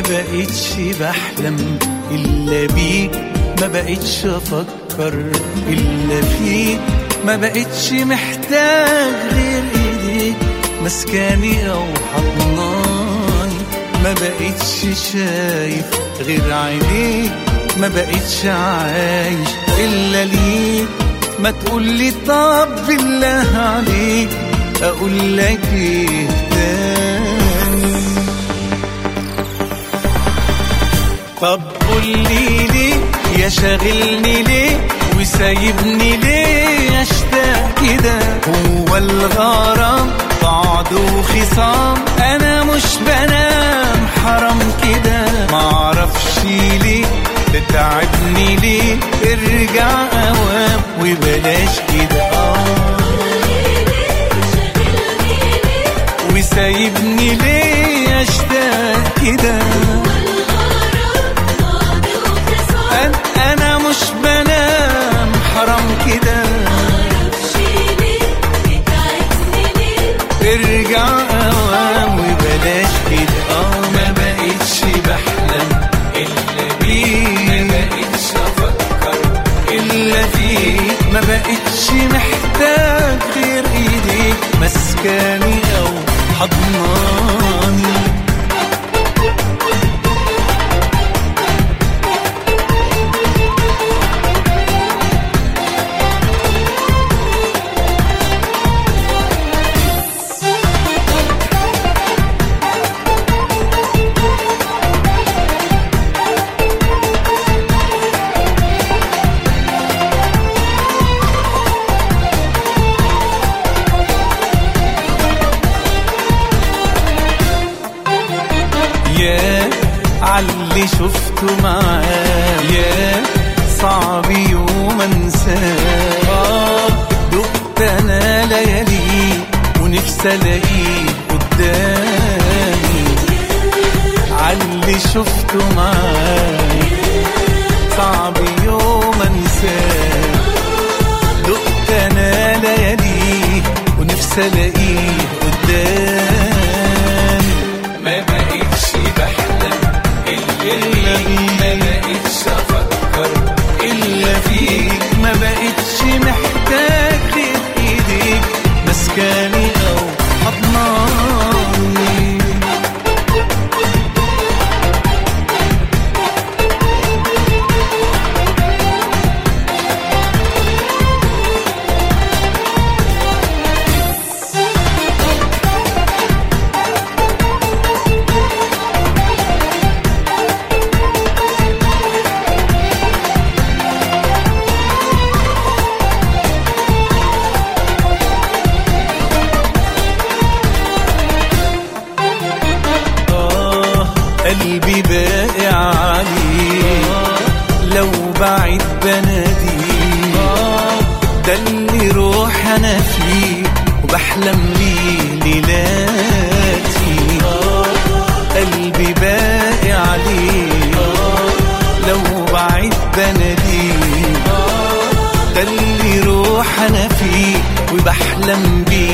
بقيتش بحلم إلا بيك، ما بقيتش أفكر إلا فيك، ما بقيتش محتاج غير إيديك مسكاني أو حضناني، ما بقيتش شايف غير عينيك، ما بقيتش عايش إلا ليك. ما تقولي طب بالله عليك أقول لك إيه تاني؟ طب قولي ليه يا شاغلني ليه وسايبني ليه أشتاق كده؟ هو الغرام بعد وخصام أنا مش بنام حرام كده، معرفش ليه تتعبني ليه، ارجع أوام وبلاش كده. وسايبني ليه أشتاق كده؟ أنا مش بنام حرام كده، ارجع أوام وبلاش كده. ما بقيتش بحلم إلا بيك، ما بقيتش أفكر إلا فيك، ما بقيتش محتاج غير إيديك مسكاني أو حضناني. يا عاللي شفته معاه، يا صعب يوم انساه. دقت انا ليالي ونفسي الاقيه قدامي، عاللي شفته معاه صعب يوم انساه. دقت انا ليالي ونفسي الاقيه قدامي، ما بقيتش بحلم إلا بيك، ما بقيتش أفكر إلا فيك، ما بقيتش محتاج غير إيديك مسكاني أو حضناني. قلبي باقي عليه لو بعيد بناديه، ده اللي روح أنا فيه وبحلم ليه ليلاتي. قلبي باقي عليه لو بعيد بناديه، ده اللي روح أنا فيه وبحلم بيه